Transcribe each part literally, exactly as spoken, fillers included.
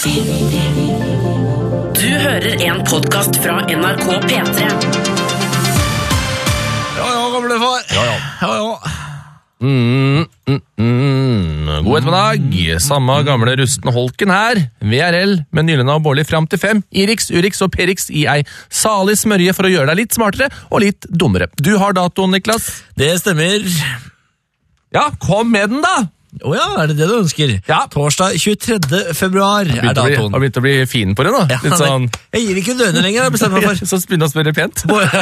Du hører en podcast fra N R K P tre. Ja, ja, gamle far. Ja, ja. Ja, ja. Mm, mm, mm. God ettermiddag. Samme gamle rusten holken her. V R L med Nylena og Bårli fram til fem. Irix, Urix og Perix i ei salig smørje for å gjøre deg litt smartere og litt dummere. Du har datoen, Niklas. Det stemmer. Ja, kom med den da. Åja, er det det du ønsker? Ja. Torsdag tjuetredje februar er Har datoen. begynt å bli fin på det nå. Ja, Litt sånn... Jeg gir ikke døgnet lenger, jeg bestemmer meg for. Så begynner å spørre pent.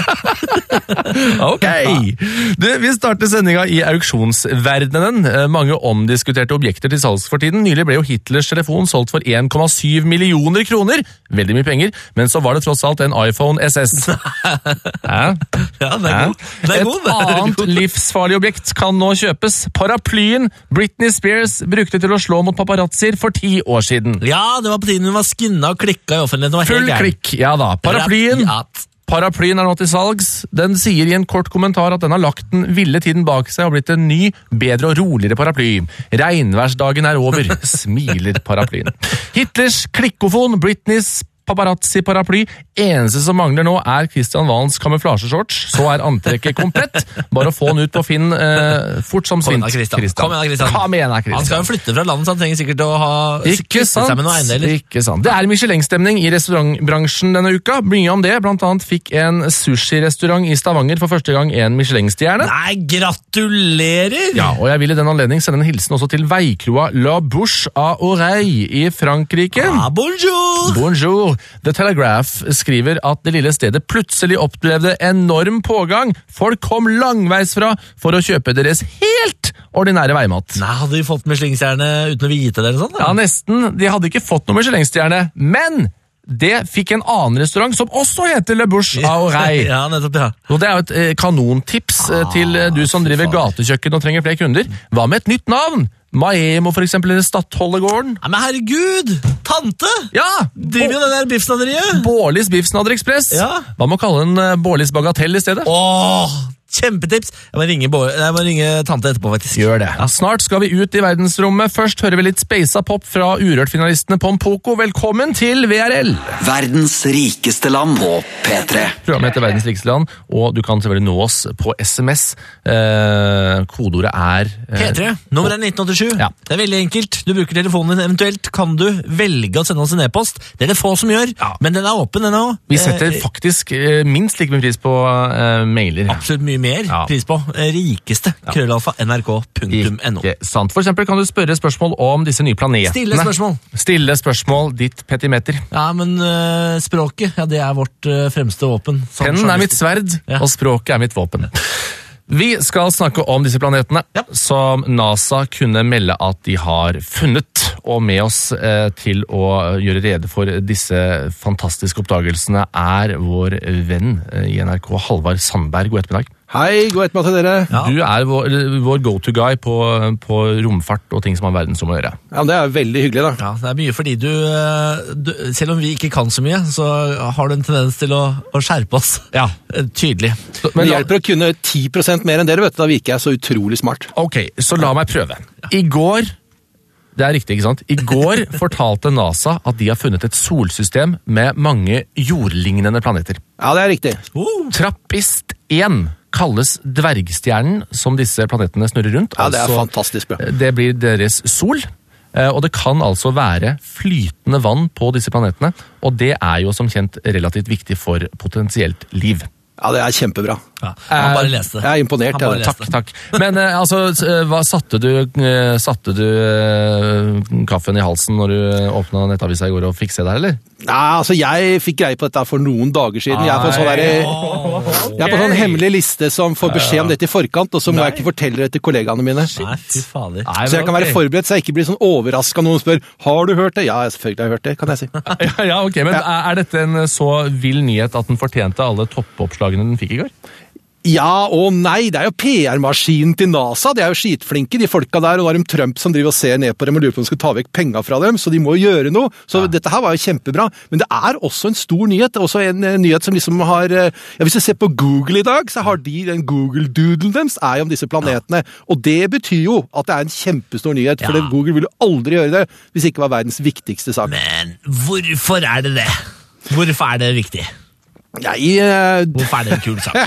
Ok. Du, vi starter sendinga i auksjonsverdenen. Mange omdiskuterte objekter til salgs for tiden. Nylig ble jo Hitlers telefon solgt for en komma syv millioner kroner. Veldig mye penger, men så var det tross alt en iPhone S S. Hæ? Ja, det er god. Det er god. Et annet livsfarlig objekt kan nå kjøpes. Paraplyen Britney Spears brukte til å slå mot paparazzier for ti år siden. Ja, det var på tiden hun var skinna og klikka i offentligheten. Det var helt Full gærent. klikk, ja da. Paraplyen Ja. Paraplyen er nå til salgs. Den sier i en kort kommentar at den har lagt den ville tiden bak seg og blitt en ny, bedre og roligere paraply. Regnværsdagen er over, smiler paraplyen. Hitlers klikkofon, Britneys paparazzi-paraply. Eneste som mangler nå er Kristian Valens kamuflasjeshorts. Så er antrekket komplett. Bare å få den ut på Finn eh, fort som Kom igjen svint. da, Kristian. Kom igjen da, Kristian. Kom igjen da, Kristian. Han skal jo flytte fra landet, så han trenger sikkert å ha Ikke kvittet sant, seg med noen eiendeler. ikke sant. Det er Michelin-stemning i restaurantbransjen denne uka. Mye om det, blant annet fikk en sushi-restaurant i Stavanger for første gang en Michelin-stjerne. Nei, gratulerer! Ja, og jeg vil i den anledning sende en hilsen også til veikroa La Bouche à Oreille i Frankrike. Ah, bonjour! Bonjour! The Telegraph skriver at det lille stedet plutselig opplevde enorm pågang. Folk kom langveisfra for å kjøpe deres helt ordinære veimat. Nei, hadde de fått Michelin-stjerne uten å vite det eller sånn? Ja, nesten. De hadde ikke fått noe Michelin-stjerne, men det fikk en annen restaurant som også heter Le Bouche à Oreille. Ja, nettopp, ja. Og det er jo et eh, kanontips eh, til eh, du som driver gatekjøkken og trenger flere kunder. Hva med et nytt navn? Maemo for eksempel, eller Stadholdergården. Nei, men herregud! Tante! Ja! Driver jo det der biffsnaderiet? Bårlis Biffsnadder Ekspress. Ja. Hva med å kalle den uh, Bårlis Bagatell i stedet? Åh, kjempetips! Jeg må ringe, Bo- jeg må ringe tante etterpå, faktisk. Gjør det. Ja, snart skal vi ut i verdensrommet. Først hører vi litt Speisa Pop fra Urørt-finalistene Pompoko. Velkommen til V R L! Verdens rikeste land på P tre. Programmet heter Verdens rikeste land, og du kan selvfølgelig nå oss på S M S. Eh, kodeordet er... eh, P tre, nummer er nitten åttisju. Ja. Det er veldig enkelt. Du bruker telefonen din, eventuelt kan du velge å sende oss en e-post. Det er det få som gjør, Ja. men den er åpen, den også. Vi setter Eh, faktisk eh, minst like mye pris på eh, mailer. absolutt mye mer Ja. pris på. Eh, Rikeste, krøllalfa, nrk punktum no. Ikke sant. For eksempel kan du spørre spørsmål om disse nye planetene. Stille spørsmål. Stille spørsmål, ditt petimeter. Ja, men eh, språket, ja, det er vårt eh, fremste våpen. som Pennen er mitt journalist. sverd, Ja. og språket er mitt våpen. Vi skal snakke om disse planetene Ja. som NASA kunne melde at de har funnet, og med oss eh, til å gjøre rede for disse fantastiske oppdagelsene er vår venn eh, i N R K, Halvard Sandberg. God ettermiddag. Hei, god ettermiddag til dere. Ja. Du er vår, vår go-to-guy på, på romfart og ting som har verdensrom å gjøre. Ja, Det er veldig hyggelig, da. Ja, det er mye fordi du, eh, du selv om vi ikke kan så mye, så har du en tendens til å, å skjerpe oss. Ja. Eh, Tydelig. Men det hjelper å kunne ti prosent mer enn dere, vet du. Da virker jeg så utrolig smart. Ok, så la meg prøve. I går, det er riktig, ikke sant? I går fortalte NASA at de har funnet et solsystem med mange jordlignende planeter. Ja, det er riktig. Oh. Trappist én kalles dvergstjernen som disse planetene snurrer rundt. Ja, Det er Altså, fantastisk bra. det blir deres sol, eh, og det kan altså være flytende vann på disse planetene, og det er jo som kjent relativt viktig for potensielt liv. Ja, Det er kjempebra. Ja, han bare leste det. Jeg er imponert. Han bare Ja. leste. Takk, takk. Men eh, altså, eh, hva satte du, eh, satte du eh, kaffen i halsen når du åpna nettavisa i går og fikk se det her, eller? Nei, altså, Jeg fikk greie på dette for noen dager siden. Jeg er på en sånn, der, jeg er på en sånn hemmelig liste som får beskjed om dette i forkant, og så må jeg ikke fortelle det til kollegaene mine. Nei, fy fader. Nei, Så jeg kan men være ok. forberedt, så jeg ikke blir sånn overraska når noen spør har du hørt det. Ja, selvfølgelig har jeg hørt det, kan jeg si. Ja, ja, ok, men er er dette en så vill nyhet at den fortjente alle toppoppslagene den fikk i går? Ja og nei, det er jo P R-maskinen til NASA, de er jo skitflinke, de folka der, og da er de Trump som driver og ser ned på dem og lurer på om de skal ta vekk penger fra dem, så de må gjøre noe. Så ja. Dette her var jo kjempebra, men det er også en stor nyhet, også en uh, nyhet som liksom har, uh, ja, hvis du ser på Google i dag, så har de den Google-doodlen deres er jo om disse planetene, ja. Og det betyr jo at det er en kjempestor nyhet, for ja. Google ville aldri gjøre det hvis det ikke var verdens viktigste sak. Men hvorfor er det det? Hvorfor er det viktig? Jeg, uh, hvorfor er det en kul sak?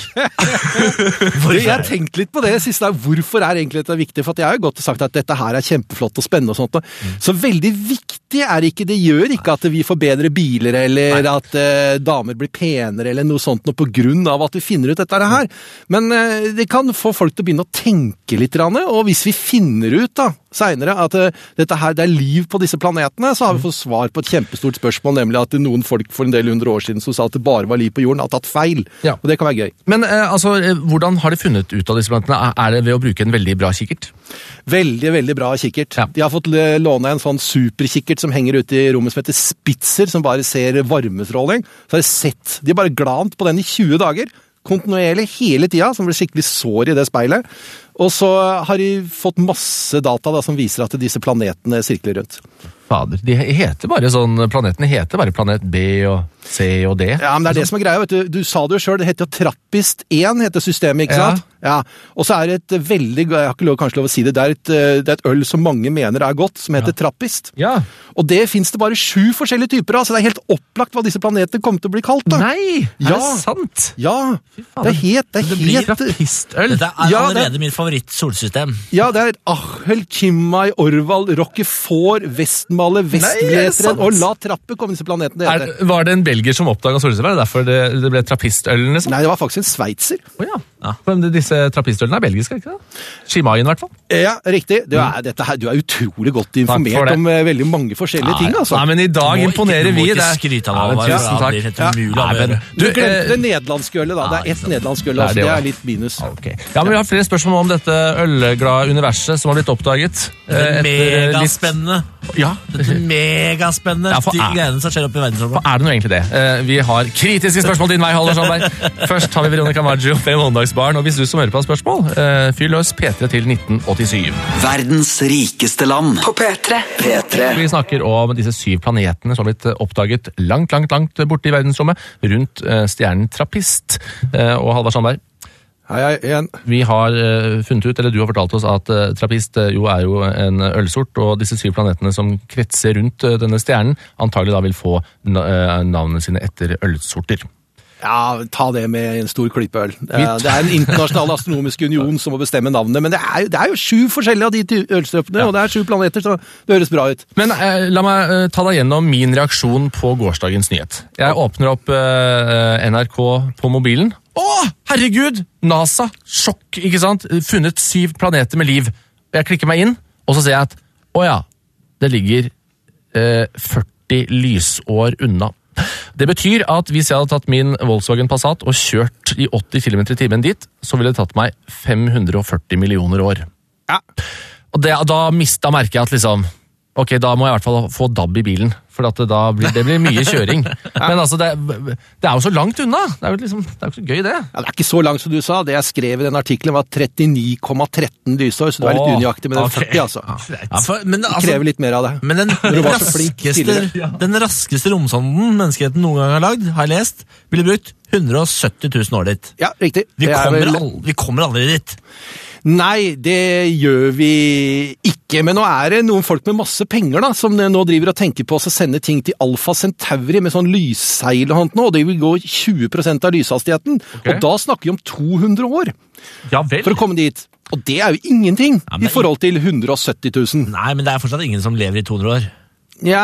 jeg har tenkt litt på det siste dag. Hvorfor er egentlig dette viktig? For jeg har jo godt sagt at dette her er kjempeflott og spennende og sånt. Mm. Så veldig viktig er det ikke. Det gjør ikke at vi får bedre biler, eller Nei. At uh, damer blir penere, eller noe sånt, noe på grunn av at vi finner ut dette her. Men uh, det kan få folk til å begynne å tenke litt, og hvis vi finner ut da, senere at uh, dette her, det er liv på disse planetene, så har vi fått svar på et kjempestort spørsmål, nemlig at noen folk for en del hundre år siden som sa at det bare var liv på jorden, har tatt feil. Ja. Og det kan være gøy. Men eh, altså, hvordan har de funnet ut av disse planetene? Er det ved å bruke en veldig bra kikkert? Veldig, veldig bra kikkert. Ja. De har fått låne en sånn superkikkert som henger ute i rommet som heter Spitzer, som bare ser varmestråling. Så har de sett, de har bare glant på den i tjue dager, kontinuerlig hele tida, som blir skikkelig sår i det speilet. Og så har de fått masse data da, som viser at disse planetene sirkler rundt. Fader, de heter bare sånn, planetene heter bare planet B og C og D. Ja, men det er det som er greia, vet du. Du sa det jo selv, det heter jo Trappist én, heter systemet, ikke sant? Ja. Ja. Og så er det et veldig, jeg har ikke lov, kanskje lov å si det, det er, et, det er et øl som mange mener er godt, som heter ja. Trappist. Ja. Og det finnes det bare sju forskjellige typer av, så det er helt opplagt hva disse planetene kommer til å bli kalt da. Nei, er ja. det sant? Ja, det er helt, det er det blir helt... Trappistøl. Dette er ja, allerede det... min favoritt-solsystem. Ja, det er Achel, Chimay, Orval, Roquefort, Vestmale, Vestgleteren, og La Trappe komme disse planetene. Er, var det en belgier som oppdaget solsystemet? Er det derfor det, det ble trappistølen? Liksom? Nei, det var faktisk en sveitser. Å oh, ja. ja. Men disse trappistølene er belgiske, ikke det? Chimay i hvert fall. Ja, riktig. Du er, dette her, du er utrolig godt informert om uh, veldig mange forskjellige ja, ting, altså. Nei, men i dag imponerer vi. Du må ikke skryte av det. Ja, tusen takk. Det er umulig å gjøre. Du glemte det nederlandske ølet, da. Det er ett nederlandsk øl, altså. Det er litt minus. Okay. Ja, men vi har flere spørsmål om dette ølglade universet som har blitt oppdaget. Det er megaspennende. Ja. Det er megaspennende. Ja, de gledene som skjer opp i verdensrommet. Hva er det nå egentlig det? Vi har kritiske spørsmål din vei, Halvor Sandberg. Først har vi Veronica Maggio med Måndagsbarn, og hvis du som hører på har spørsmål, fyr løs P tre til nitten åttisyv. Verdens rikeste land på P tre. P tre. Vi snakker om disse syv planetene som har blitt oppdaget langt, langt, langt borte i verdensrommet, rundt stjernen Trappist. Og Halvor Sandberg, hei, hei, igjen. Vi har uh, funnet ut, eller du har fortalt oss at uh, Trappist uh, jo er jo en ølsort, og disse syv planetene som kretser rundt uh, denne stjernen, antagelig da vil få na uh, navnene sine etter ølsorter. Ja, ta det med en stor klype øl. Det er, det er en internasjonal astronomisk union som må bestemme navnene, men det er, det er jo sju forskjellige av de ølstøpene, ja. Og det er sju planeter, så det høres bra ut. Men uh, la meg uh, ta deg gjennom min reaksjon på gårsdagens nyhet. Jeg åpner opp uh, N R K på mobilen. Å, herregud! NASA, sjokk, ikke sant? Funnet syv planeter med liv. Jeg klikker meg inn, og så ser jeg at, å ja, det ligger eh, førti lysår unna. Det betyr at hvis jeg hadde tatt min Volkswagen Passat og kjørt i åtti kilometer i timen dit, så ville det tatt meg fem hundre og førti millioner år. Ja. Og det, da mistet merket jeg at liksom, ok, da må jeg i hvert fall få D A B i bilen, for at det, da blir, det blir mye kjøring. Men altså, det, det er jo så langt unna. Det er jo liksom, det er jo så gøy, det. Ja, det er ikke så langt som du sa. Det jeg skrev i den artikkelen var trettini komma tretten lysår, så du er litt unøyaktig med den okay. førti, altså. Ja, for, men, altså. Det krever litt mer av det. Men den, den, raskeste, den raskeste romsonden menneskeheten noen gang har lagd, har jeg lest, ville brukt hundre og sytti tusen år dit. Ja, riktig. Vi kommer, vel... aldri, vi kommer aldri dit. Nei, det gjør vi ikke, men nå er det noen folk med masse penger da, som nå driver og tenker på å sende ting til Alpha Centauri med sånn lysseil og sånt nå, og det vil gå tjue prosent av lyshastigheten, okay. Og da snakker vi om to hundre år ja, vel. For å komme dit. Og det er jo ingenting ja, i forhold til hundre og sytti tusen. Nei, men det er fortsatt ingen som lever i to hundre år. Ja,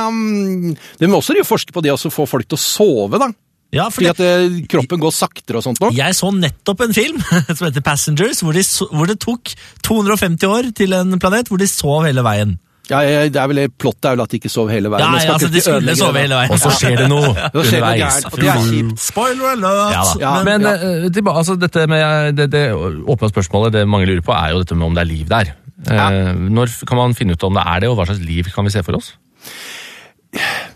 det må også forske på det å få folk til å sove da. Ja, fordi at eh, kroppen går saktere og sånt nå. Jeg så nettopp en film som heter Passengers, hvor, de so hvor det tok to hundre og femti år til en planet, hvor de sov hele veien. Ja, det er vel plottet er vel at de ikke sov hele veien. Ja, ja altså de skulle sove hele veien. Og så skjer det noe underveis. Og det er kjipt. Spoiler alert! Ja, ja, men ja. Det, altså, dette med det, det åpne spørsmålet, det mange lurer på, er jo dette med om det er liv der. Ja. Når kan man finne ut om det er det, og hva slags liv kan vi se for oss?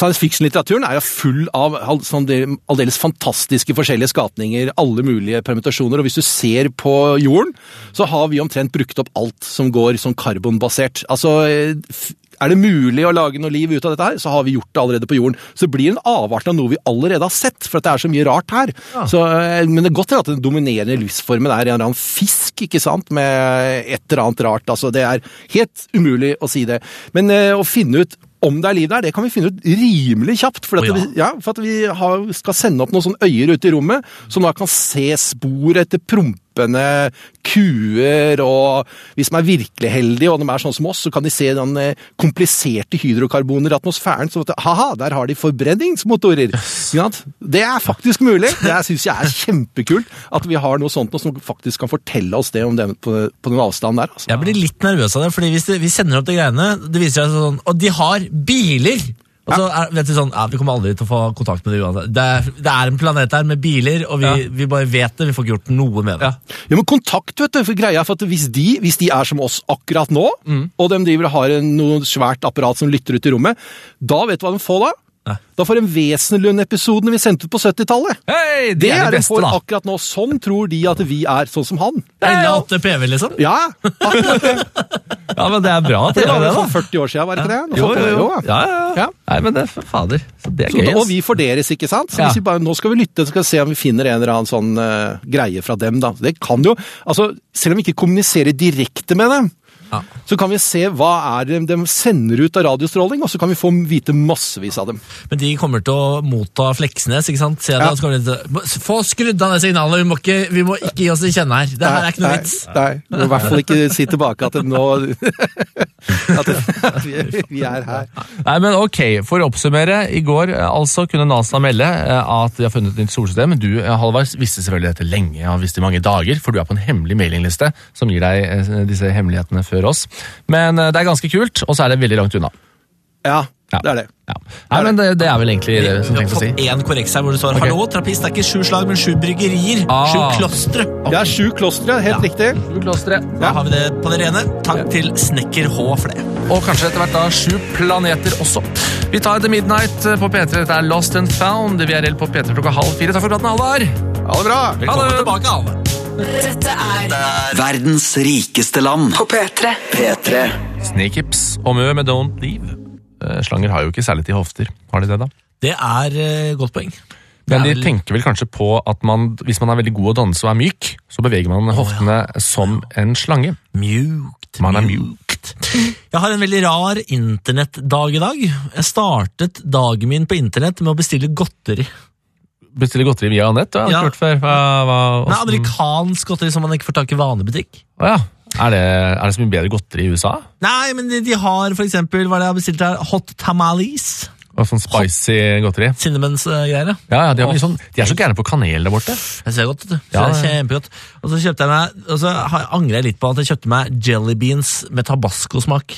science fiction-litteraturen er jo full av sånn aldeles fantastiske forskjellige skapninger, alle mulige permutasjoner, og hvis du ser på jorden, så har vi omtrent brukt opp alt som går som karbonbasert. Altså, er det mulig å lage noe liv ut av dette her, så har vi gjort det allerede på jorden. Så det blir en avart av noe vi allerede har sett, for det er så mye rart her. Ja. Så, men det er godt at den dominerende livsformen er en eller annen fisk, ikke sant, med et eller annet rart. Altså, det er helt umulig å si det. Men uh, å finne ut om det er liv der, det kan vi finne ut rimelig kjapt, for at, oh, ja. vi, ja, for at vi har, skal sende opp noen sånne øyer ute i rommet, som da kan se spor etter prompende kuer, og hvis de er virkelig heldige, og de er sånn som oss, så kan de se den kompliserte hydrokarboner i atmosfæren, så at, haha, der har de forbrenningsmotorer. Ja, det er faktisk mulig. Det synes jeg er kjempekult, at vi har noe sånt som faktisk kan fortelle oss det om det på, på den avstanden der. Altså. Jeg blir litt nervøs av det, fordi hvis det, vi sender opp de greiene, det viser seg sånn, og de har biler! Og så er, vet du sånn, ja, vi kommer aldri til å få kontakt med det uansett. Det er, det er en planet der med biler, og vi, ja. vi bare vet det, vi får ikke gjort noe med det. Ja, ja men kontakt, vet du, for greia er for at hvis de, hvis de er som oss akkurat nå, mm. og de driver og har en, noe svært apparat som lytter ut i rommet, da vet du hva de får da? Nei. Da får en Wesenlund-episoden vi sendte ut på syttitallet. Hei, det, det er det beste, da. Akkurat nå. Sånn tror de at vi er sånn som han. åtte P V, liksom? Ja, akkurat det. Ja, men det er bra. Det var det for førti år siden, var det ikke det? Jo, jo, jo. Ja, ja, ja. Nei, men det er fader. Så det er gøy. Og vi får deres, ikke sant? Så ja. hvis vi bare, nå skal vi lytte, så skal vi se om vi finner en eller annen sånn uh, greie fra dem, da. Det kan jo, altså, selv om vi ikke kommuniserer direkte med dem, ja. så kan vi se hva er det de sender ut av radiostråling, og så kan vi få vite massevis av dem. Men de kommer til å motta Fleksnes, ikke sant? Se, ja. da skal de få skrudd av det signalet, vi må ikke, vi må ikke gi oss i kjenne her. Det her er ikke noe vits. Nei, nei, i hvert fall ikke si tilbake at det nå at, det, at vi, vi er her. Nei, men ok, for å oppsummere, i går altså kunne NASA melde at de har funnet et nytt solsystem, men du, Halvard, visste selvfølgelig dette lenge, og visste i mange dager, for du er på en hemmelig mailingliste som gir deg disse hemmelighetene før oss. Men det er ganske kult, og så er det veldig langt unna. Ja, ja. det er det. Ja. Nei, men det, det er vel egentlig det som tenkte å si. Vi har fått en korrekt her hvor det står, okay. Hallo, trappist, det er ikke sju slag, men sju bryggerier. Ah. Sju klostre. Okay. Det er sju klostre, helt ja. riktig. Sju klostre. Da ja. har vi det på det rene. Takk ja. til Snekker H for det. Og kanskje etter hvert da sju planeter også. Vi tar The Midnight på P tre. Dette er Lost and Found. Vi er redd på P tre klokka halv fire. Takk for praten, Halvard. Ha det bra. Velkommen tilbake, Halvard. Dette er verdens rikeste land på P tre. P tre. Snakehips og Mø med Don't Leave. Slanger har jo ikke særlig til hofter. Har de det da? Det er uh, godt poeng. Men de vel... tenker vel kanskje på at man, hvis man er veldig god å danse og er myk, så beveger man hoftene oh, ja. som en slange. Mjukt. Man er mjukt. Jeg har en veldig rar internettdag i dag. Jeg startet dagen min på internett med å bestille godteri. Bestille godteri via nett? Ja. Ja. Før, hva, hva, Nei, amerikansk godteri som man ikke får tak i vanlig butikk. Åja. Er det, er det så mye bedre godteri i U S A? Nei, men de, de har for eksempel, hva er det jeg har bestilt her? Hot tamales. Og sånn spicy Hot. godteri. Cinnamons-greier. Uh, ja, ja de, har sånn, de er så gærne på kanel der borte. Jeg ser godt, vet du. Ja, det er kjempegodt. Og så kjøpte jeg meg, og så angrer jeg litt på at jeg kjøpte meg jelly beans med tabasco-smak.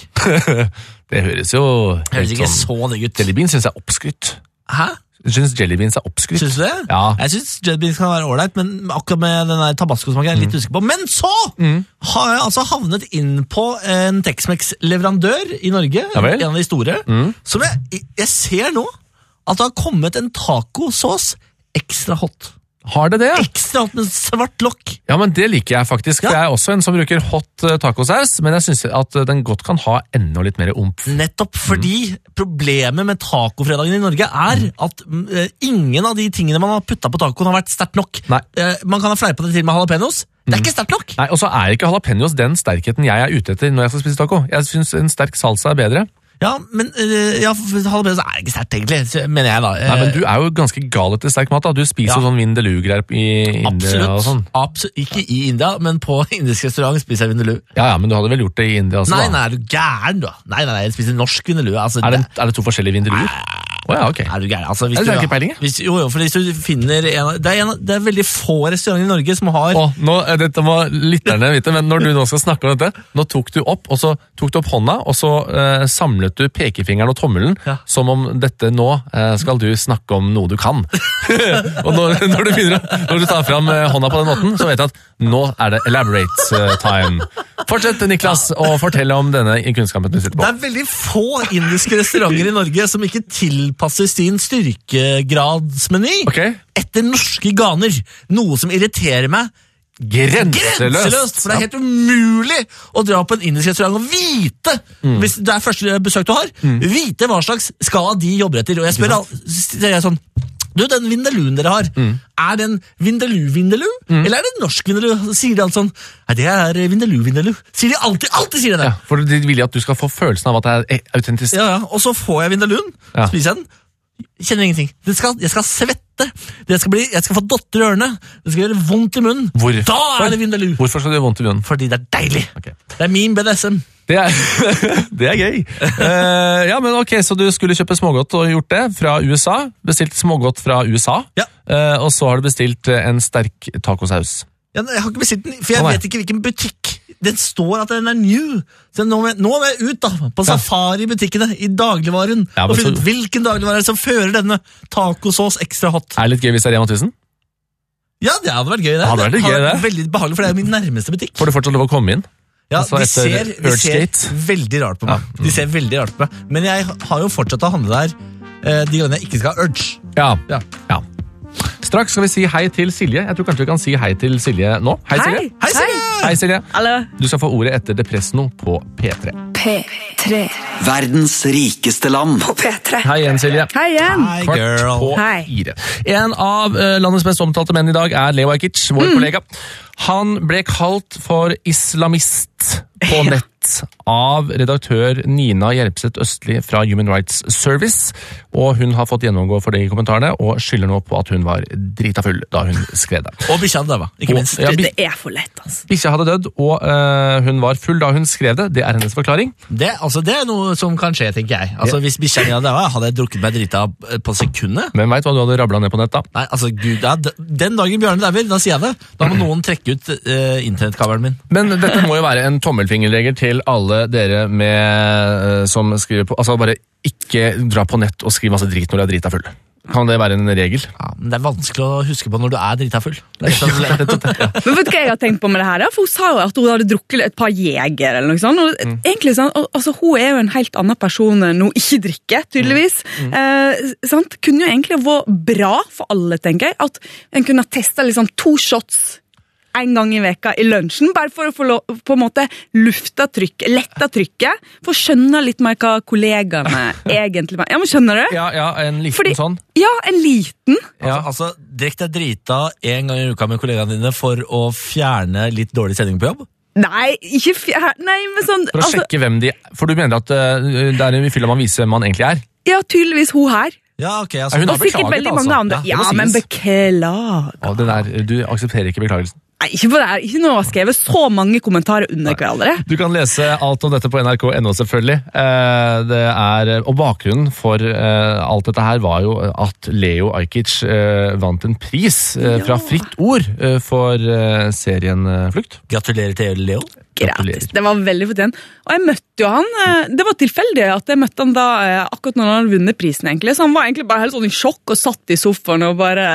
Det høres jo... Det høres ikke sånn, så digg ut. Jelly beans synes jeg er oppskrytt. Hæ? Jeg synes jelly beans er oppskrytt. Synes du det? Ja. Jeg synes jelly beans kan være ordentlig, men akkurat med den der tabasco-smaken er jeg litt mm. usikker på. Men så mm. har jeg altså havnet inn på en Tex-Mex-leverandør i Norge, ja, en av de store, mm. som jeg, jeg ser nå at det har kommet en tacosås ekstra hot. Har det det? Ekstra hot med svart lokk. Ja, men det liker jeg faktisk. Ja. Jeg er også en som bruker hot tacosaus, men jeg synes at den godt kan ha enda litt mer omf. Nettopp fordi mm. problemet med tacofredagen i Norge er at uh, ingen av de tingene man har puttet på tacoen har vært sterkt nok. Uh, man kan ha fleipet det til med jalapenos. Det er mm. ikke sterkt nok. Nei, og så er ikke jalapenos den sterkheten jeg er ute etter når jeg skal spise taco. Jeg synes en sterk salsa er bedre. Ja, men uh, ja, jalapenos er ikke sterkt egentlig, mener jeg da. Nei, men du er jo ganske gal etter sterk mat da. Du spiser ja. sånn vindaloo-greier i India Absolutt. og sånn. Absolutt. Ikke i India, men på indisk restaurant spiser jeg vindaloo. Ja, ja, men du hadde vel gjort det i India også nei, da? Nei, er du gæren da? Nei, nei, nei, jeg spiser norsk vindaloo. Altså, er, det, er det to forskjellige vindalooer? Åh oh, ja, ok. Er du gæren? Altså, hvis er det du, ikke peiling? Hvis, jo, jo, for hvis du finner en, det, er en, det er veldig få restauranter i Norge som har... Åh, nå, dette må lytterne vite, men når du nå skal snakke om dette, nå tok du opp, og så tok du opp hånda, og så uh, samlet du pekefingeren og tommelen, ja. som om dette nå uh, skal du snakke om noe du kan. Og når, når, du begynner, når du tar fram uh, hånda på den måten, så vet jeg at Nå er det elaborate uh, time. Fortsett, Niklas, og fortell om denne kunnskapen du sitter på. Det er veldig få indiske restauranter i Norge som ikke tilpasser sin styrkegradsmeny Ok. etter norske ganer. Noe som irriterer meg Grenseløst. Grenseløst, for det er helt umulig å dra på en indisk restaurant og vite, mm. hvis det er første besøk du har, mm. vite hva slags skala de jobber etter. Og jeg spør, sier jeg sånn, du, den Vindalooen dere har, mm. er det en Vindaloo-Vindaloo, mm. eller er det en norsk Vindaloo? Så sier de alt sånn, nei, det er Vindaloo-Vindaloo. Sier de alltid, alltid sier de det. Ja, for de vil at du skal få følelsen av at det er autentisk. Ja, ja, og så får jeg Vindalooen, ja. Spiser jeg den, kjenner ingenting. Det skal, jeg skal svette. Det skal bli, jeg skal få dotter i ørene. Det skal gjøre vondt i munnen. Hvorfor? Da er det Vindaloo. Hvorfor skal det gjøre vondt i munnen? Fordi det er deilig. Okay. Det er min B D S M. Det er, det er gøy. Uh, ja, men ok, så du skulle kjøpe smågodt og gjort det fra U S A. Bestilt smågodt fra U S A. Ja. Uh, og så har du bestilt en sterk tacosaus. Ja, jeg har ikke bestilt den, for jeg oh, vet ikke hvilken butikk. Den står at den er new. Så nå må jeg, nå må jeg ut da, på safari i butikkene, i dagligvaren, ja, og finne ut hvilken dagligvare som fører denne tacosås ekstra hot. Er det litt gøy hvis det er Rema tusen? Ja, det hadde vært gøy det. Hadde vært gøy, det. Veldig behagelig, for det er min nærmeste butikk. Får du fortsatt lov å komme inn? Ja, altså, de, ser, de ser veldig rart på meg. Ja. Mm. De ser veldig rart på meg. Men jeg har jo fortsatt å handle der eh, de gangene jeg ikke skal ha urge. Ja, ja. ja. Straks skal vi si hei til Silje. Jeg tror kanskje vi kan si hei til Silje nå. Hei, Silje. Hei, Silje. Hei, Silje. Hallo. Du skal få ordet etter Depresno på P tre. P tre. Verdens rikeste land. På P tre. Hei igjen, Silje. Hei igjen. Hei, girl. På fire. En av uh, landets mest omtalte menn i dag er Leo Ajkic, vår mm. kollega. Han ble kalt for islamist på nett av redaktør Nina Gjerpseth Østli fra Human Rights Service, og hun har fått gjennomgå for det i kommentarene, og skylder nå på at hun var drita full da hun skrev det. Og bikkja hadde dødd, ikke minst. Ja, det er for lett, altså. Bikkja hadde dødd, og uh, hun var full da hun skrev det. Det er hennes forklaring. Det, altså, det er noe som kan skje, tenker jeg. Altså, hvis bikkja hadde dødd, hadde jeg drukket meg drita på sekundet. Hvem vet hva du hadde rablet ned på nett da? Nei, altså, Gud, ja, den dagen Bjarne dauer, da sier jeg det. Da må noen trekke ut uh, internettkabelen min. Men dette må jo være en tommelfingerregel til alle dere med, som skriver på, altså bare ikke dra på nett og skrive masse drit når du er drita full. Kan det være en regel? Ja, men det er vanskelig å huske på når du er drita full. Det er sånn, ja. Men vet du hva jeg har tenkt på med det her? For hun sa jo at hun hadde drukket et par jeger eller noe sånt. Og mm. egentlig, sånn, altså, hun er jo en helt annen person når hun ikke drikker, tydeligvis. Mm. Mm. Eh, sant? Kunne jo egentlig vært bra for alle, tenker jeg, at en kunne teste liksom to shots en gang i veka i lunsjen, bare for å få lov, på en måte lufta trykket, letta trykket, for å skjønne litt mer hva kollegaene egentlig mener. Ja, men skjønner du? Ja, ja, en liten Fordi, sånn. Ja, en liten. Ja, altså, drikk deg drita en gang i uka med kollegaene dine for å fjerne litt dårlig sending på jobb? Nei, ikke fjerne, nei, men sånn... For å altså, sjekke hvem de... For du mener at uh, det er en fylla man viser hvem man egentlig er? Ja, tydeligvis hun her. Ja, ok. Altså, hun har beklaget, altså. Ja, ja men beklaget. Ja, det der, du aksepterer ikke beklagelsen. Nei, ikke for det her. Ikke noe å skrive så mange kommentarer under hverandre. Du kan lese alt om dette på N R K punktum N O selvfølgelig. Det er, og bakgrunnen for alt dette her var jo at Leo Ajkic vant en pris fra Fritt Ord for serien Flukt. Gratulerer til Leo. Gratis. Det var veldig fortjent. Og jeg møtte jo han, det var tilfeldig at jeg møtte han da akkurat når han hadde vunnet prisen egentlig, så han var egentlig bare helt sånn i sjokk og satt i sofaen og bare...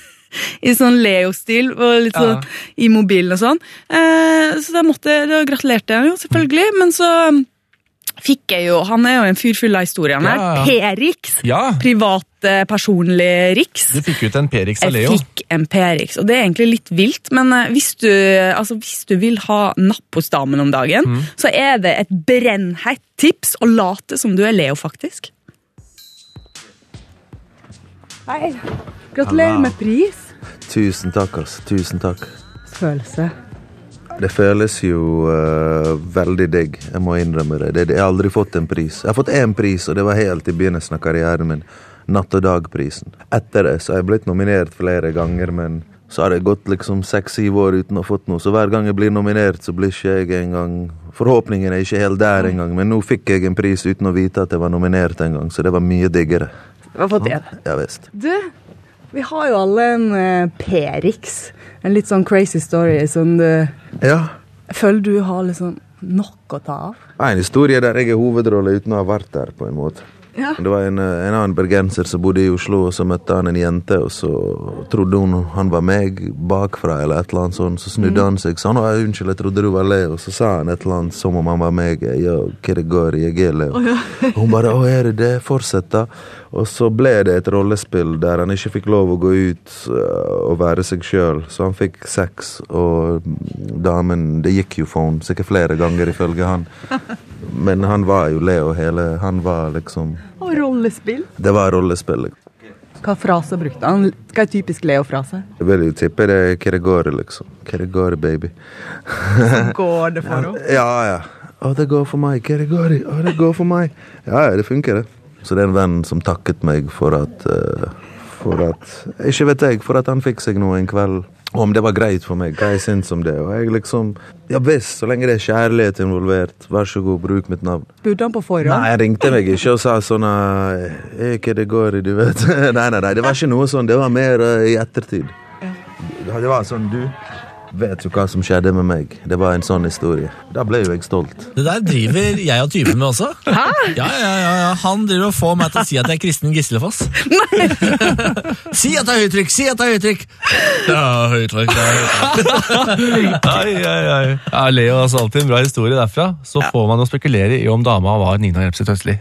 i sånn Leo-stil og litt sånn ja. I mobilen og sånn. Eh, så da måtte da gratulerte jeg jo selvfølgelig, men så fikk jeg jo, han er jo en fyr full av historien her, ja, ja. P-Rix, ja. Private, personlig Rix. Du fikk ut en P-Rix av Leo. Jeg fikk en P-Rix, og det er egentlig litt vilt, men hvis du, altså, hvis du vil ha napp hos damen om dagen, mm. så er det et brennhett tips å late som du er Leo faktisk. Hei, gratulerer med pris. Tusen takk, ass. Tusen takk. Følelse. Det føles jo uh, veldig digg, jeg må innrømme det. det. Jeg har aldri fått en pris. Jeg har fått en pris, og det var helt i begynnelsen av karrieren min. Natt- og dag-prisen. Etter det så har jeg blitt nominert flere ganger, men så har det gått liksom seks-syv år uten å ha fått noe. Så hver gang jeg blir nominert, så blir ikke jeg en gang... Forhåpningen er ikke helt der en gang, men nå fikk jeg en pris uten å vite at jeg var nominert en gang, så det var mye diggere. Hva har fått det? Ja, visst. Du, vi har jo alle en uh, P-Rix. En litt sånn crazy story som du... Ja. Føler du har liksom nok å ta av? En historie der jeg er hovedrolle uten å ha vært der, på en måte. Ja. Det var en, en annen bergenser som bodde i Oslo, og så møtte han en jente, og så trodde hun han var meg bakfra, eller et eller annet sånt, så snudde mm. han seg, så han var, unnskyld, jeg trodde du var Leo, og så sa han et eller annet som om han var meg, ja, hva det går, jeg er Leo. Oh, ja. Og hun bare, å, er det det, fortsett da. Og så ble det et rollespill der han ikke fikk lov å gå ut og være seg selv, så han fikk sex, og damen, det gikk jo for hun, sikkert flere ganger ifølge han. Men han var jo Leo hele, han var liksom... Og rollespill? Det var rollespill. Hva frase brukte han? Hva er typisk Leo-frase? Jeg vil jo tippe det er hva det går, liksom. Hva det går, baby. Så går det for henne? Ja, ja. Å, det går for meg. Hva det går i? Å, det går for meg. Ja, ja, det funker det. Så det er en venn som takket meg for at... Uh, for at... Ikke vet jeg, for at han fikk seg noe en kveld. Og om det var greit for meg, hva jeg synes om det. Og jeg liksom, ja visst, så lenge det er kjærlighet involvert, vær så god, bruk mitt navn. Spurte han på forhånd? Nei, jeg ringte meg ikke og sa sånn, eh, hva det går i, du vet. nei, nei, nei, det var ikke noe sånn, det var mer uh, i ettertid. Ja. Det var sånn, du vet jo hva som skjedde med meg. Det var en sånn historie. Da ble jo jeg stolt. Det der driver jeg og typen med også. Hæ? Ja, ja, ja, ja. Han driver og får meg til å si at jeg er Kristen Gislefoss. Nei! Si at det er høytrykk, si at det er høytrykk. Ja, høytrykk, det er høytrykk. Ai, ai, ai. Ja, Leo har altså alltid en bra historie derfra. Så ja. Får man jo spekulere i om dama var Nina Repset Høstli.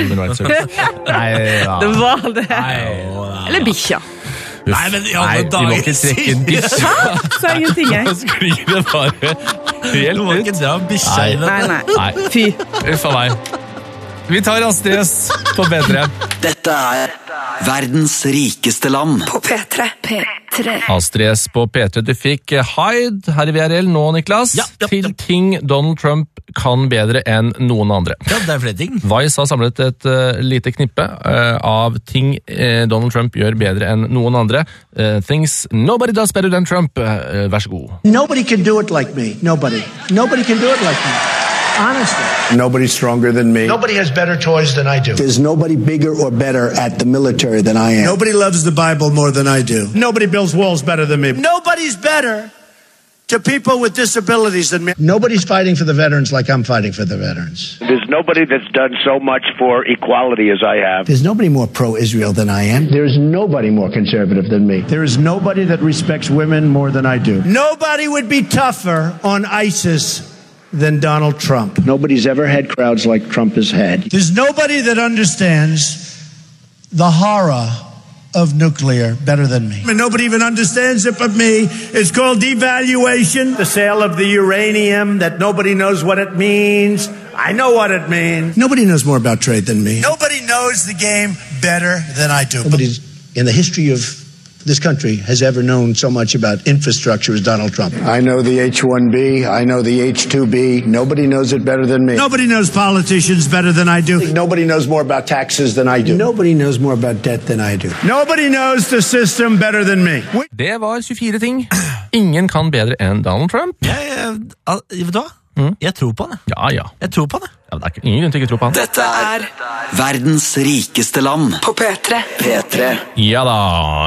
Nei, ja. Det var det. Nei, eller bikkja. Nei, men ja, Nei, de må ikke trekke en bikkje. Så er ingenting, jeg. Da sklir det bare helt Du må ikke dra bikkja inn. Nei, nei. nei. Fy. Uffa meg. Vi tar Astrid S på P tre. Dette er verdens rikeste land. På P tre. P tre. Astrid S på P tre. Du fikk Hyde her i V R L nå, Niklas. Ja, ja, ja. Til ting Donald Trump kan bedre enn noen andre. Ja, det er flere ting. Vice har samlet et uh, lite knippe uh, av ting uh, Donald Trump gjør bedre enn noen andre. Uh, things nobody does better than Trump. Uh, vær så god. Nobody can do it like me. Nobody. Nobody can do it like me. Honestly. Nobody's stronger than me. Nobody has better toys than I do. There's nobody bigger or better at the military than I am. Nobody loves the Bible more than I do. Nobody builds walls better than me. Nobody's better to people with disabilities than me. Nobody's fighting for the veterans like I'm fighting for the veterans. There's nobody that's done so much for equality as I have. There's nobody more pro-Israel than I am. There's nobody more conservative than me. There is nobody that respects women more than I do. Nobody would be tougher on ISIS than Donald Trump. Nobody's ever had crowds like Trump has had. There's nobody that understands the horror of nuclear better than me. And nobody even understands it but me. It's called devaluation. The sale of the uranium that nobody knows what it means. I know what it means. Nobody knows more about trade than me. Nobody knows the game better than I do. Nobody's in the history of this country has ever known so much about infrastructure as Donald Trump. I know the H one B. I know the H two B. Nobody knows it better than me. Nobody knows politicians better than I do. Nobody knows more about taxes than I do. Nobody knows more about debt than I do. Nobody knows the system better than me. Det var tjuefire ting. Ingen kan bedre enn Donald Trump. Jeg, jeg, vet du hva? Mm. Jeg tror på han. Ja, ja. Jeg tror på han. Ja, det er ingen grunn til ikke å tro på han. Dette er verdens rikeste land. På P tre. P tre. Ja da.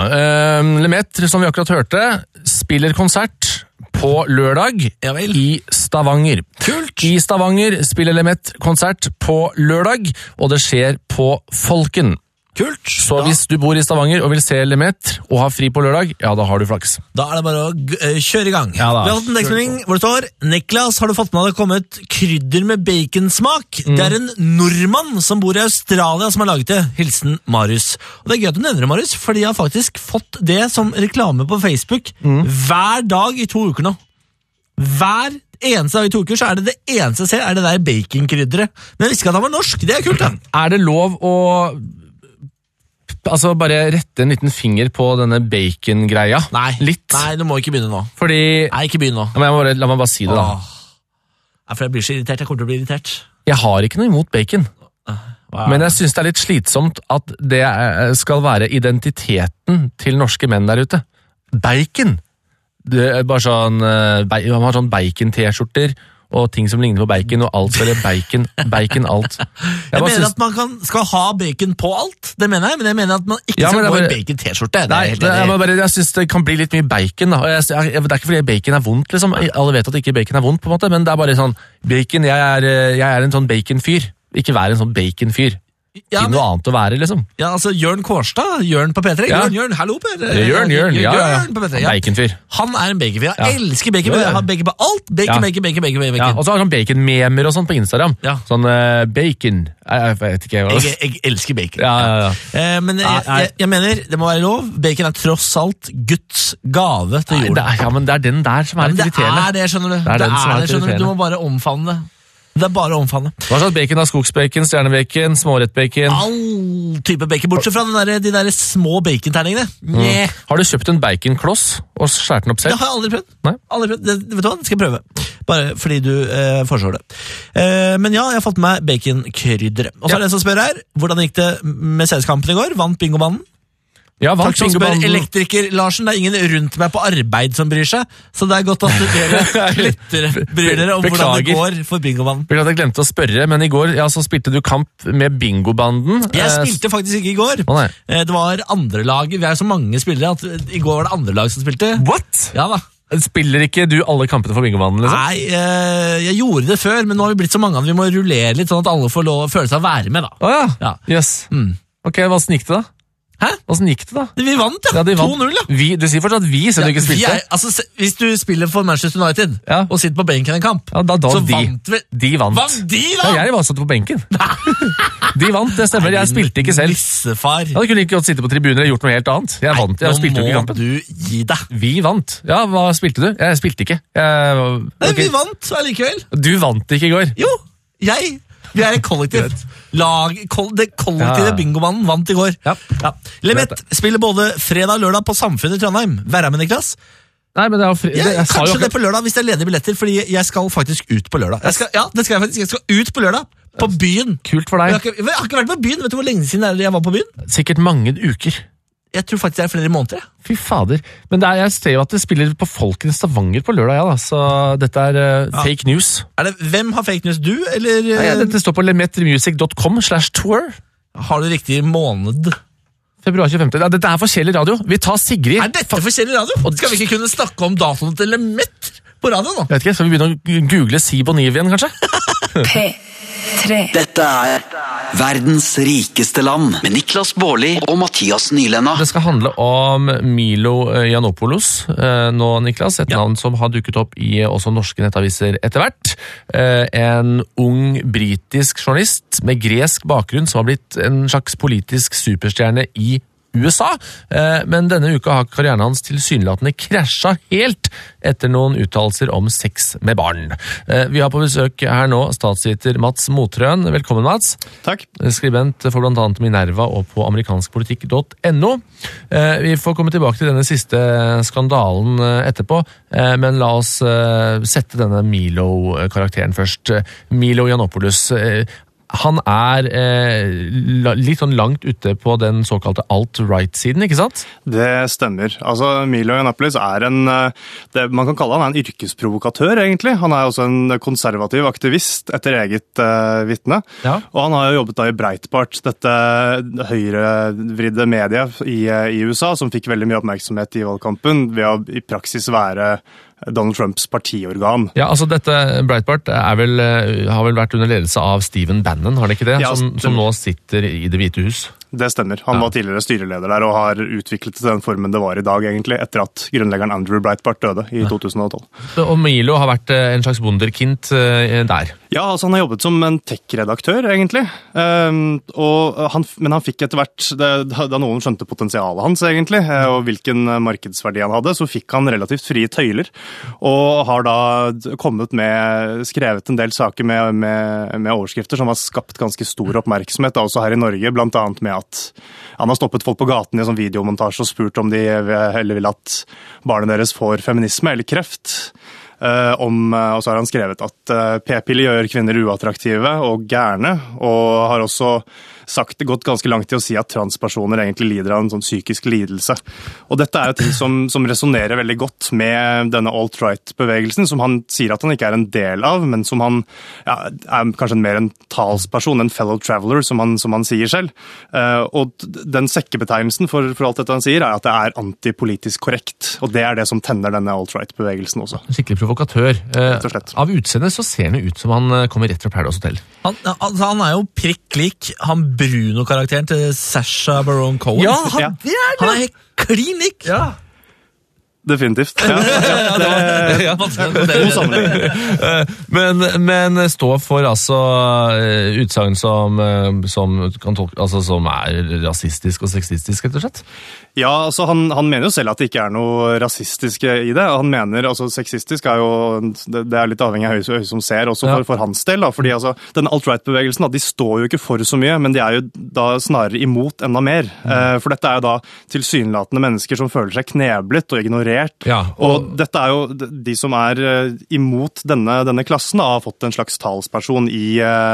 Uh, Lemaitre, som vi akkurat hørte, spiller konsert på lørdag ja, i Stavanger. Kult! I Stavanger spiller Lemaitre konsert på lørdag, og det skjer på Folken. Kult! Så da. hvis du bor i Stavanger og vil se Lemaitre og har fri på lørdag, ja, da har du flaks. Da er det bare å uh, kjøre i gang. Ja, vi har hatt en tekstmelding hvor det står: Niklas, har du fått med at det har kommet krydder med baconsmak? Mm. Det er en nordmann som bor i Australia som har laget det. Hilsen Marius. Og det er gøy at du nevner det, Marius, for de har faktisk fått det som reklame på Facebook mm. hver dag i to uker nå. Hver eneste dag i to uker så er det det eneste jeg ser, er det der baconkrydderet. Men jeg visste ikke at han var norsk, det er kult da. Er det lov å altså bare rette en liten finger på denne bacon-greia? Nei, litt. Nei, du må ikke begynne nå. Fordi... Nei, ikke begynne nå. La meg bare, la meg bare si det da. Åh. Nei, for jeg blir så irritert, jeg kommer til å bli irritert. Jeg har ikke noe imot bacon. Wow. Men jeg synes det er litt slitsomt at det skal være identiteten til norske menn der ute. Bacon! Det er bare sånn, man har sånn bacon-t-skjorter, og ting som ligner på bacon, og alt skal være bacon, bacon, alt. Jeg, jeg mener synes... at man kan, skal ha bacon på alt, det mener jeg, men jeg mener at man ikke ja, skal gå i bacon-t-skjorte. Nei, det, jeg, bare, jeg synes det kan bli litt mye bacon, da. Jeg, jeg, jeg, det er ikke fordi bacon er vondt, liksom. Alle vet at ikke bacon er vondt, på en måte, men det er bare sånn, bacon, jeg er, jeg er en sånn bacon-fyr. Ikke vær en sånn bacon-fyr. Ja, Finn noe annet å være, liksom. Ja, altså Jørn Kårstad, Jørn på P tre. Ja. Jørn, Jørn, hallo Per. Jørn, Jørn, ja, ja. Jørn på P tre, ja. Baconfyr. Han er en baconfyr. Jeg Ja. elsker bacon. Jo, ja. Jeg har bacon på alt. Bacon, Ja. bacon, bacon, bacon, bacon. Ja, og så har han sånn bacon-memer og sånn på Instagram. Ja. Sånn uh, bacon. Jeg, jeg vet ikke hva. Jeg, jeg elsker bacon. Ja, ja, ja. Eh, men jeg, Nei, nei. jeg, jeg mener, det må være lov. Bacon er tross alt Guds gave til Nei, jorden. det er, ja, men det er den der som Ja, er men litt det irriterende. er det, skjønner du. Det er Det den som er er det, skjønner du. Du irriterende. må bare omfavne det. Det er bare å omfavne. Hva slags bacon er skogsbacon, stjernebacon, smårettbacon? All type bacon, bortsett fra den der, de der små baconterningene. Nye. Har du kjøpt en baconkloss og skjært den opp Det selv? har jeg aldri prøvd. Nei. Aldri prøvd. Det, vet du hva, det skal jeg prøve. Bare fordi du eh, foreslår det. Eh, men ja, jeg har fått med meg baconkryddere. Og så Ja. er det en som spør her, hvordan gikk det med seierskampen i går? Vant bingomannen? Ja, vant Takk som spør bingobanden. elektriker Larsen. Det er ingen rundt meg på arbeid som bryr seg, så det er godt at dere lyttere bryr dere om hvordan det Beklager. går for bingomannen. Beklager at jeg glemte å spørre, men i går ja, så spilte du kamp med bingobanden. Jeg Eh, spilte faktisk ikke i går. Å nei. Eh, Det var andre lag. Vi er så mange spillere at i går var det andre lag som spilte. What? Ja da. Spiller ikke du alle kampene for bingobanden, liksom? Nei, eh, jeg gjorde det før, men nå har vi blitt så mange at vi må rullere litt, sånn at alle får lov, føle seg å være med, da. Å ja. Ja. Yes. Mm. Ok, hva gikk det da? Hæ? Hvordan gikk det da? Vi vant, ja. Ja, de vant. to null, ja. Vi, du sier fortsatt vi, selv om du ikke vi spilte. er, altså, se- hvis du spiller for Manchester United Ja. og sitter på benken i en kamp, Ja, da, da så de. vant vi. De vant. Vant de, da? Ja, jeg var satt på benken. De vant, det stemmer. Jeg spilte ikke selv. Nissefar. Jeg hadde kunne ikke godt sitte på tribuner og gjort noe helt annet. Jeg vant, jeg spilte jo ikke Nå må kampen. du gi deg. Vi vant. Ja, hva spilte du? Jeg spilte ikke. Jeg, Nei, ok. vi vant allikevel. Du vant ikke i går. Jo, jeg. Vi er et kollektiv. Lag, kol, det kollektive Ja. bingomannen vant i går. Ja. Ja. Lemett spiller både fredag og lørdag på Samfunnet i Trondheim. Være med, Niklas. Nei, men det er jo fri... Jeg, det, jeg sa jo kanskje det akkurat- på lørdag hvis det er ledige billetter, fordi jeg skal faktisk ut på lørdag. Jeg skal, ja, det skal jeg faktisk. Jeg skal ut på lørdag. På byen. Kult for Jeg har, deg. ikke, jeg har ikke vært på byen. Vet du hvor lenge siden det er jeg var på byen? Sikkert mange uker. Jeg tror faktisk det er flere måneder. jeg. Fy fader. Men det er, jeg ser jo at det spiller på Folken i Stavanger på lørdag, ja da. Så dette er eh, Ja. fake news. Er det, hvem har fake news? Du, eller Nei, ja, dette står på lemetremusic dot com slash tour. har du riktig måned? Februar tjuefemte. Ja, dette er forskjellig radio. Vi tar Sigrid. Er dette forskjellig radio? Og skal vi ikke kunne snakke om datoen til Lemett på radio nå? Jeg vet ikke, Skal vi begynne å google Sibonivien, kanskje? P tre. Dette er Verdens rikeste land med Niklas Baarli og Mathias Nylenda. Det skal handle om Milo eh, Yiannopoulos eh, nå, Niklas. Et Ja. navn som har dukket opp i eh, også norske nettaviser etter hvert. Eh, En ung britisk journalist med gresk bakgrunn som har blitt en slags politisk superstjerne i U S A, eh, men denne uka har karrieren hans tilsynelatende krasja helt etter noen uttalelser om sex med barn. Eh, Vi har på besøk her nå statsviter Mats Motrøen. Velkommen, Mats. Takk. Skribent for blant annet Minerva og på amerikanskpolitikk punktum no. Eh, Vi får komme tilbake til denne siste skandalen eh, etterpå, eh, men la oss eh, sette denne Milo-karakteren først. Eh, Milo Yiannopoulos, eh, han er eh, la- litt sånn langt ute på den såkalte alt-right-siden, ikke sant? Det stemmer. Altså, Milo Yiannopoulos er en eh, det, man kan kalle han en yrkesprovokatør, egentlig. Han er også en konservativ aktivist, etter eget uh, vitne. Ja. Og han har jo jobbet da i Breitbart, dette høyrevridde mediet i, eh, i U S A, som fikk veldig mye oppmerksomhet i valgkampen ved å i praksis være Donald Trumps partiorgan. Ja, altså dette Breitbart er vel, eh, har vel vært under ledelse av Stephen Bannon, har det ikke det? Ja, som, som det- nå sitter i Det hvite hus. Det stemmer. Han Ja. var tidligere styreleder der og har utviklet den formen det var i dag, egentlig, etter at grunnleggeren Andrew Breitbart døde i to tusen og tolv. Og Milo har vært eh, en slags wunderkind eh, der. Ja, altså han har jobbet som en tech-redaktør, egentlig. Um, og han, men han fikk etter hvert, det- da noen skjønte potensialet hans, egentlig, eh, og hvilken markedsverdi han hadde, så fikk han relativt frie tøyler. Og har da kommet med, skrevet en del saker med, med, med overskrifter som har skapt ganske stor oppmerksomhet, da, også her i Norge, blant annet med at han har stoppet folk på gaten i en sånn videomontasje og spurt om de heller vil at barnet deres får feminisme eller kreft. Uh, om, uh, og så har han skrevet at uh, p-piller gjør kvinner uattraktive og gærne, og har også sagt det gått ganske langt til å si at transpersoner egentlig lider av en sånn psykisk lidelse. Og dette er jo ting som, som resonerer veldig godt med denne alt-right-bevegelsen, som han sier at han ikke er en del av, men som han ja, er kanskje mer en talsperson, en fellow traveler, som han, som han sier selv. Uh, og den sekkebetegnelsen for, for alt dette han sier, er at det er antipolitisk korrekt, og det er det som tenner denne alt-right-bevegelsen også. Skikkelig provokatør. Eh, Rett og slett. av utseende så ser han jo ut som han eh, kommer rett fra Paradise Hotel. Han, altså, han er jo prikk lik han Bruno-karakteren til Sacha Baron Cohen. Ja, han, det er det! Han er helt klinikk! Ja. Definitivt. Ja, ja, det, ja. God sammenheng. men, men stå for altså utsagn som, som, kan tolke, altså, som er rasistisk og sexistisk, rett og slett? Ja, altså han, han mener jo selv at det ikke er noe rasistiske i det. Han mener, altså sexistisk er jo, det, det er litt avhengig av høy som ser, også for, ja. for hans del. Da, fordi altså, den alt-right-bevegelsen, da, de står jo ikke for så mye, men de er jo da snarere imot enda mer. Mm. Eh, for dette er jo da tilsynelatende mennesker som føler seg kneblet og ignorert. Ja, og, og dette er jo de som er imot denne, denne klassen, da, har fått en slags talsperson i,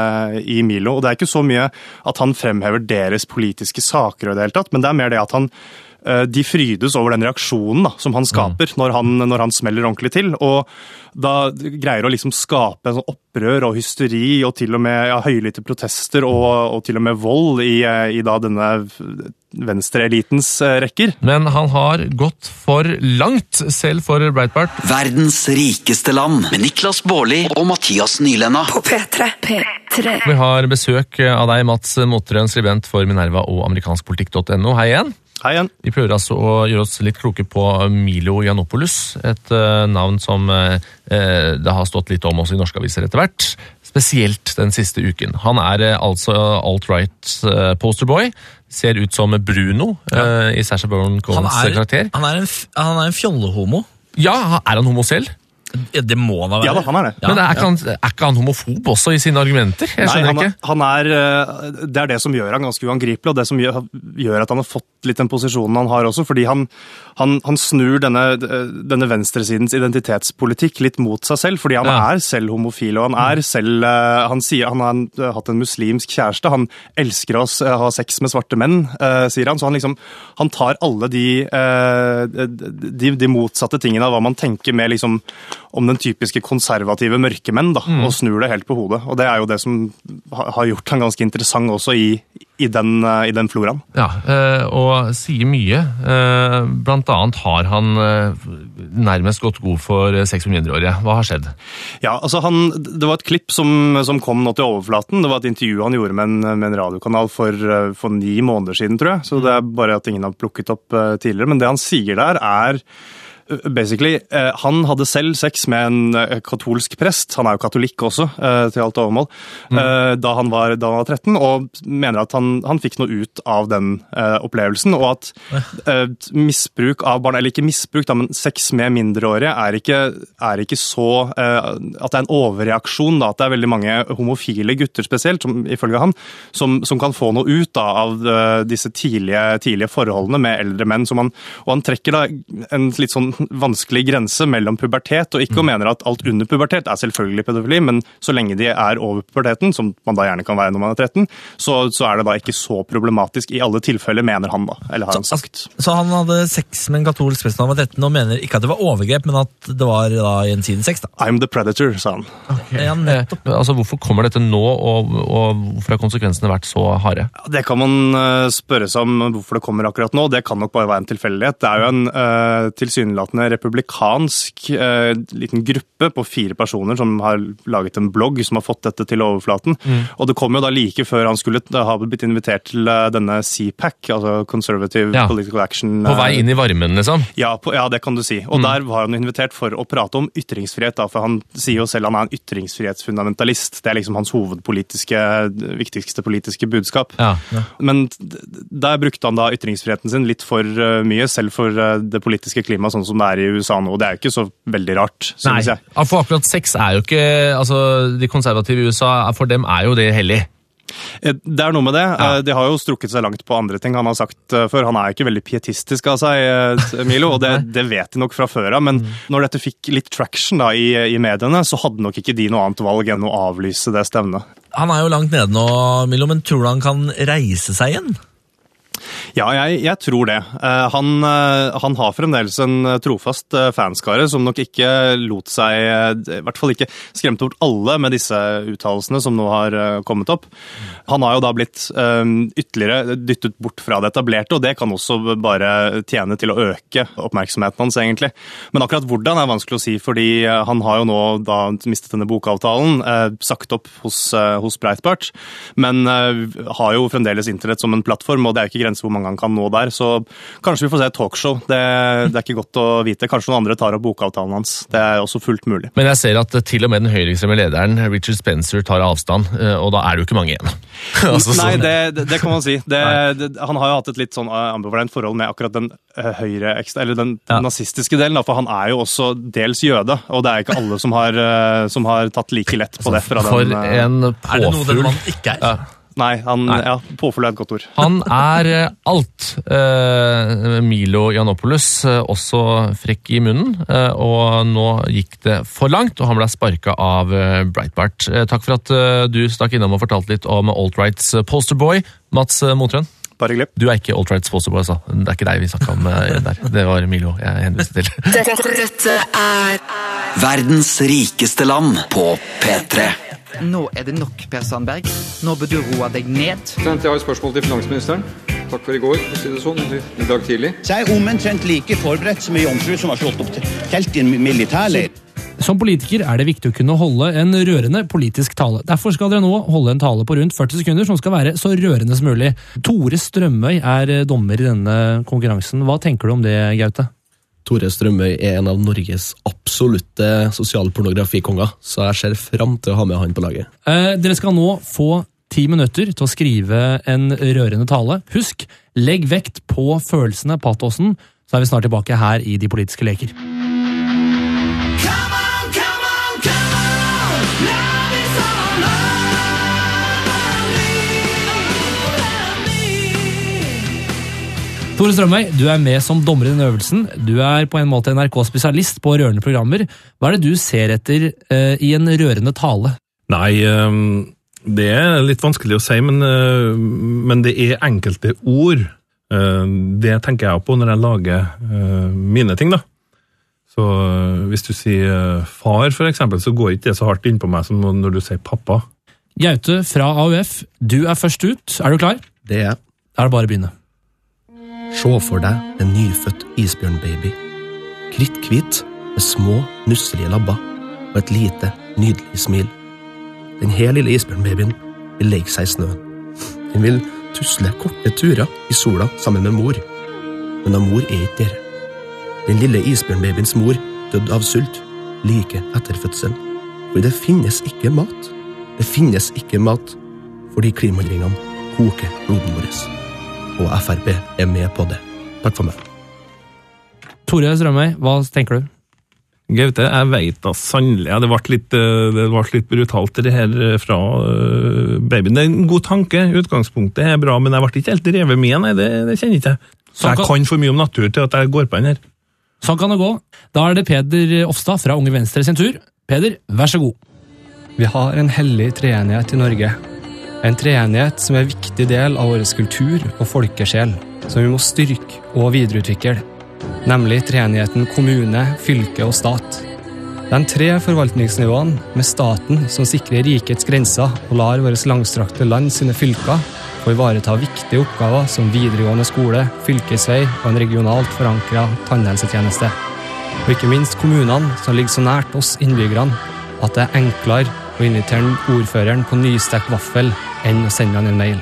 i Milo. Og det er ikke så mye at han fremhever deres politiske saker i det hele tatt, men det er mer det at han de frydes over den reaksjonen da, som han skaper mm. når, han, når han smeller ordentlig til, og da greier å liksom skape en sånn opprør og hysteri, og til og med ja, høylytte protester, og, og til og med vold i, i da denne venstreelitens rekker. Men han har gått for langt, selv for Breitbart. Verdens rikeste land, med Niklas Baarli og Mathias Nylenda. På P tre. P tre. Vi har besøk av deg, Mats Motrøen, skribent for Minerva og amerikanskpolitikk punktum no. Hei igjen. Hei igjen. Vi prøver altså å gjøre oss litt kloke på Milo Yiannopoulos, et uh, navn som uh, det har stått litt om også i norske aviser etter hvert, spesielt den siste uken. Han er uh, altså alt-right uh, posterboy, ser ut som Bruno ja. uh, i Sacha Baron Cohens karakter. Han er en, han er en fjollehomo. Ja, er han homo selv? Ja, det må han være. Ja, da, han er det. Ja, men er ikke, han, er ikke han homofob også i sine argumenter? Jeg Nei, han, ikke. Han er, det er det som gjør han ganske uangripelig, og det som gjør, gjør at han har fått litt den posisjonen han har også, fordi han, han, han snur denne, denne venstresidens identitetspolitikk litt mot seg selv, fordi han ja. er selv homofil, og han er selv, han sier han har hatt en muslimsk kjæreste, han elsker å ha sex med svarte menn, sier han, så han liksom, han tar alle de, de, de motsatte tingene av hva man tenker med liksom om den typiske konservative mørkemenn da, mm. og snur det helt på hodet. Og det er jo det som har gjort han ganske interessant også i, i, den, i den floraen. Ja, og sier mye. Blant annet har han nærmest gått god for sex med mindreårige. Hva har skjedd? Ja, altså han, det var et klipp som, som kom nå til overflaten. Det var et intervju han gjorde med en, med en radiokanal for, for ni måneder siden, tror jeg. Så det er bare at ingen har plukket opp tidligere. Men det han sier der er basically, eh, han hadde selv sex med en eh, katolsk prest, han er jo katolikk også, eh, til alt overmål, mm. eh, da, han var, da han var tretten, og mener at han, han fikk noe ut av den eh, opplevelsen, og at eh, misbruk av barn, eller ikke misbruk, da, men sex med mindreårige er ikke, er ikke så, eh, at det er en overreaksjon, da, at det er veldig mange homofile gutter spesielt, som, ifølge han, som, som kan få noe ut da, av uh, disse tidlige, tidlige forholdene med eldre menn, som han, og han trekker da en litt sånn vanskelig grense mellom pubertet, og ikke mm. mener at alt under pubertet er selvfølgelig pedofili, men så lenge de er over puberteten, som man da gjerne kan være når man er tretten, så, så er det da ikke så problematisk i alle tilfeller, mener han da, eller har han sagt. Så, så han hadde sex med en katolsk prest da han var tretten, og mener ikke at det var overgrep, men at det var da gjensidig sex da? I'm the predator, sa han. Okay. Ja, nettopp. Altså, hvorfor kommer dette nå, og, og hvorfor har konsekvensene vært så harde? Det kan man spørre seg om hvorfor det kommer akkurat nå, det kan nok bare være en tilfeldighet. Det er jo en uh, tilsynelatende republikansk eh, liten gruppe på fire personer som har laget en blogg som har fått dette til overflaten. Mm. Og det kom jo da like før han skulle ha blitt invitert til uh, denne C PAC, altså Conservative ja. Political Action. På vei inn i varmen, liksom? Ja, på, ja det kan du si. Og mm. der var han invitert for å prate om ytringsfrihet, da, for han sier jo selv han er en ytringsfrihetsfundamentalist. Det er liksom hans hovedpolitiske, viktigste politiske budskap. Ja. Ja. Men der brukte han da ytringsfriheten sin litt for uh, mye, selv for uh, det politiske klimaet, sånn som det er i U S A nå. Det er jo ikke så veldig rart, synes jeg. Nei, for akkurat sex er jo ikke, altså de konservative i U S A, for dem er jo det hellig. Det er noe med det. Ja. De har jo strukket seg langt på andre ting han har sagt før. Han er ikke veldig pietistisk av seg, Milo, og det, det vet de nok fra før av. Men mm. når dette fikk litt traction da, i, i mediene, så hadde nok ikke de noe annet valg enn å avlyse det stevnet. Han er jo langt nede nå, Milo, men tror du han kan reise seg igjen? Ja, jeg, jeg tror det. Uh, han, uh, han har fremdeles en trofast uh, fanskare som nok ikke lot seg, uh, i hvert fall ikke skremte bort alle med disse uttalelsene som nå har uh, kommet opp. Han har jo da blitt uh, ytterligere dyttet bort fra det etablerte, og det kan også bare tjene til å øke oppmerksomheten hans egentlig. Men akkurat hvordan er vanskelig å si, fordi uh, han har jo nå da mistet denne bokavtalen, uh, sagt opp hos, uh, hos Breitbart, men uh, har jo fremdeles internett som en plattform, og det er jo ikke grenser hvor mange han kan nå der, så kanskje vi får se et talkshow. Det, det er ikke godt å vite. Kanskje noen andre tar opp bokavtalen hans. Det er også fullt mulig. Men jeg ser at til og med den høyreekstreme lederen, Richard Spencer, tar avstand, og da er det jo ikke mange igjen. altså, Nei, det, det, det kan man si. Det, det, han har jo hatt et litt sånn ambivalent forhold med akkurat den høyre, eller den ja. nazistiske delen, for han er jo også dels jøde, og det er ikke alle som har, som har tatt like lett på det. Fra For den, en påfull... Er det noe den man ikke er? Ja. Nei, han, Nei. Ja, påfull er et godt ord. Han er alt. Eh, Milo Yiannopoulos, også frekk i munnen, eh, og nå gikk det for langt, og han ble sparket av eh, Breitbart. Eh, takk for at eh, du stakk innom og fortalte litt om alt-rights posterboy, Mats Motrøn. Bare hyggelig. Du er ikke alt-rights posterboy, altså. Det er ikke deg vi snakket om eh, der. Det var Milo jeg henviste til. Dette, dette er verdens rikeste land på P tre. Nå er det nok, Per Sandberg. Nå bør du roe deg ned. Jeg har et spørsmål til finansministeren. Takk for i går, for å si det sånn, i dag tidlig. Så jeg er omtrent like forberedt som en jomfru som har slått opp telt i en militærleir. Som politiker er det viktig å kunne holde en rørende politisk tale. Derfor skal dere nå holde en tale på rundt førti sekunder som skal være så rørende som mulig. Tore Strømøy er dommer i denne konkurransen. Hva tenker du om det, Gaute? Tore Strømøy er en av Norges absolutte sosialpornografikonger, så jeg ser frem til å ha med han på laget. Eh, dere skal nå få ti minutter til å skrive en rørende tale. Husk, legg vekt på følelsene, patosen, så er vi snart tilbake her i De politiske leker. Tore Strømøy, du er med som dommer i denne øvelsen. Du er på en måte N R K-spesialist på rørende programmer. Hva er det du ser etter uh, i en rørende tale? Nei, um, det er litt vanskelig å si, men, uh, men det er enkelte ord. Uh, det tenker jeg på når jeg lager uh, mine ting, da. Så uh, hvis du sier uh, far, for eksempel, så går ikke det så hardt inn på meg som når du sier pappa. Gaute fra A U F, du er først ut. Er du klar? Det er jeg. Da er det bare å begynne. Se for deg en nyfødt isbjørnbaby. Kritthvit, med små, nusselige labber, og et lite, nydelig smil. Den her lille isbjørnbabyen vil leke seg i snøen. Den vil tusle korte turer i sola sammen med mor. Men da mor er ikke der. Den lille isbjørnbabyens mor døde av sult, like etter fødselen. For det finnes ikke mat. Det finnes ikke mat, fordi klimaendringene koker bloden våres. Og F R P er med på det. Takk for meg. Tore Strømøy, hva tenker du? Gaute, jeg vet da sannelig, ja, det ble litt, det ble litt brutalt det her fra uh, babyen. Det er en god tanke, utgangspunktet er bra, men jeg ble ikke helt revet med, nei, det, det kjenner ikke jeg. Så jeg kan for mye om natur til at jeg går på den her. Sånn kan det gå. Da er det Peder Ofstad fra Unge Venstre sin tur. Peder, vær så god. Vi har en hellig treenighet i Norge. En treenighet som er en viktig del av vår kultur og folkesjel, som vi må styrke og videreutvikle, nemlig treenigheten kommune, fylke og stat. De tre forvaltningsnivåene med staten som sikrer rikets grenser og lar våre langstrakte land sine fylker få ivareta viktige oppgaver som videregående skole, fylkesvei og en regionalt forankret tannhelsetjeneste. Og ikke minst kommunene som ligger så nært oss innbyggerne at det er enklere å invitere ordføreren på nystekt vaffel enn å sende han en mail.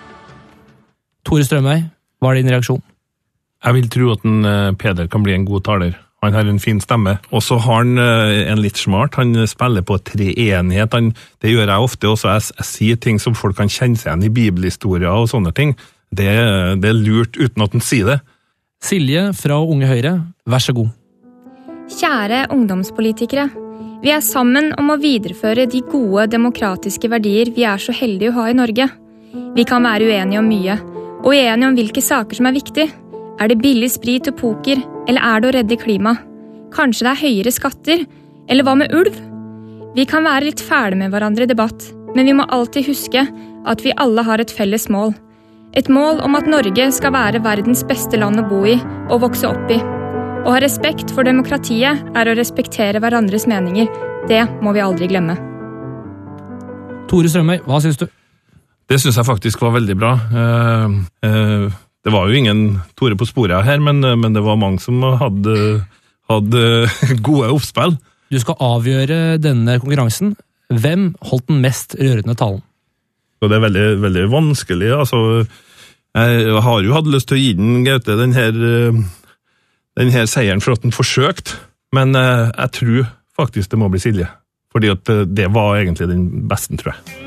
Tore Strømøy, hva er din reaksjon? Jeg vil tro at en, uh, Peder kan bli en god taler. Han har en fin stemme. Og så har han uh, en litt smart. Han spiller på treenighet. Han, det gjør jeg ofte også. Jeg, jeg sier ting som folk kan kjenne seg igjen i bibelhistorier og sånne ting. Det, det er lurt uten at han sier det. Silje fra Unge Høyre, vær så god. Kjære ungdomspolitikere. Vi er sammen om å videreføre de gode demokratiske verdier vi er så heldige å ha i Norge. Vi kan være uenige om mye, og uenige om hvilke saker som er viktige. Er det billig sprit og poker, eller er det å redde klima? Kanskje det er høyere skatter, eller hva med ulv? Vi kan være litt fæle med hverandre i debatt, men vi må alltid huske at vi alle har et felles mål. Et mål om at Norge skal være verdens beste land å bo i og vokse opp i. Å ha respekt for demokratiet er å respektere hverandres meninger. Det må vi aldri glemme. Tore Strømøy, hva synes du? Det synes jeg faktisk var veldig bra. Eh, eh, det var jo ingen Tore på sporet her, men, men det var mange som hadde, hadde gode oppspill. Du skal avgjøre denne konkurransen. Hvem holdt den mest rørende talen? Og det er veldig, veldig vanskelig. Altså, jeg har jo hatt lyst til å gi den Gaute den her, den her seieren for at den forsøkt, men jeg tror faktisk det må bli Silje. Fordi at det var egentlig den beste, tror jeg.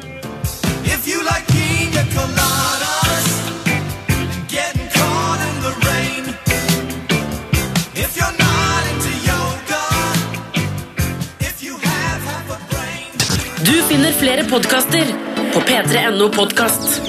Du finner flere podcaster på p tre punktum no podcast.